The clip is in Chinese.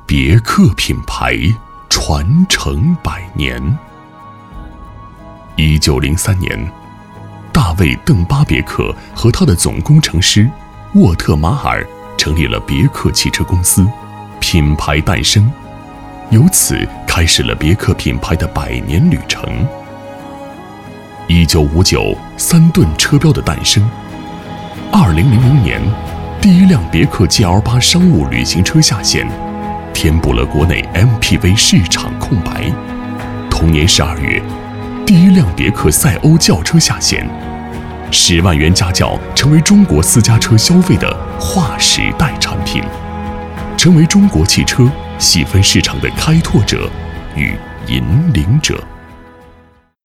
别克品牌传承100年。1903年，大卫·邓巴别克和他的总工程师沃特马尔成立了别克汽车公司，品牌诞生，由此开始了别克品牌的100年旅程。1959，3吨车标的诞生。2000年，第一辆别克 GL8 商务旅行车下线，填补了国内 MPV 市场空白。同年12月，第一辆别克赛欧轿车下线，10万元家轿成为中国私家车消费的划时代产品，成为中国汽车细分市场的开拓者与引领者。